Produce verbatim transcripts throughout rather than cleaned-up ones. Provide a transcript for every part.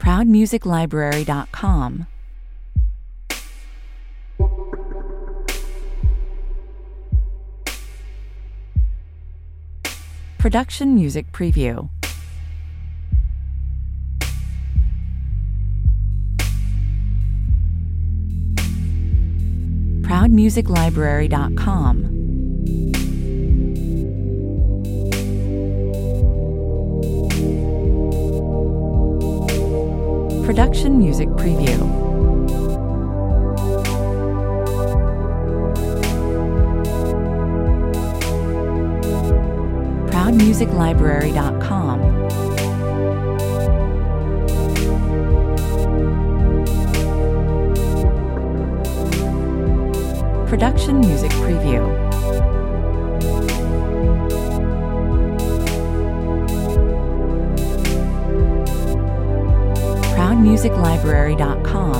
proud music library dot com. Production Music Preview. proud music library dot com. Production Music Preview. proud music library dot com. Production Music Preview. proud music library dot com.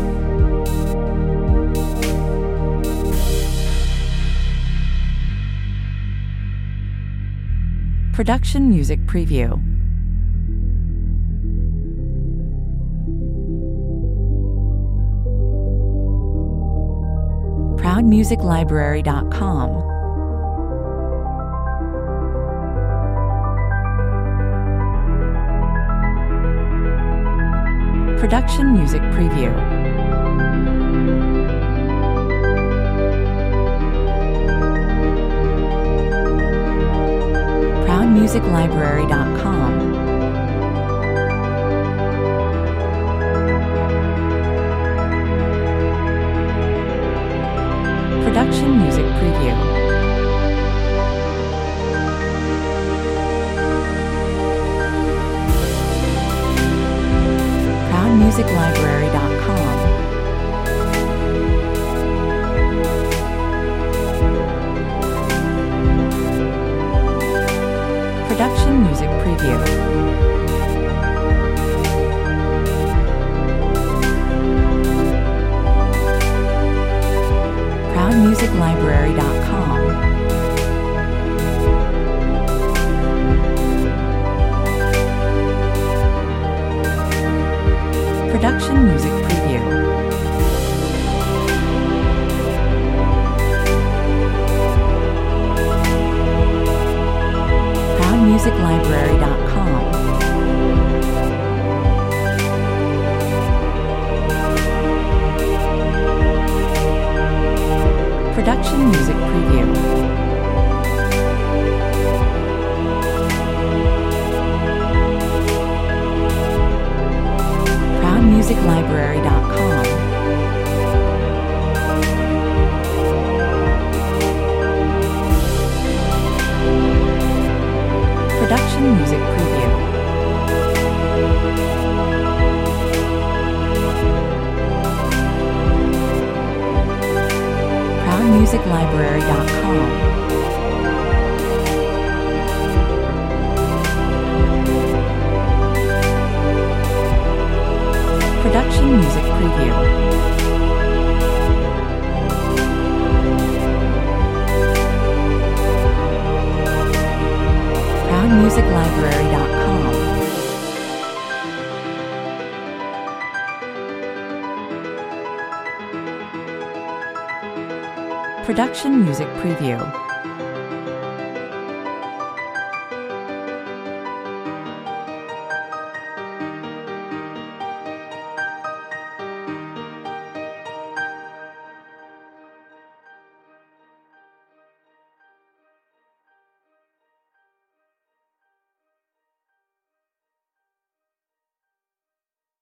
Production Music Preview. proud music library dot com. Production Music Preview. proud music library dot com. Production Music Preview. proud music library dot com. Production Music Preview. proud music library dot com. Production Music Preview. proud music library dot com. Production Music Preview. proud music library dot com. Production Music Preview. proud music library dot com. Production Music Preview. proud music library dot com. Production Music Preview.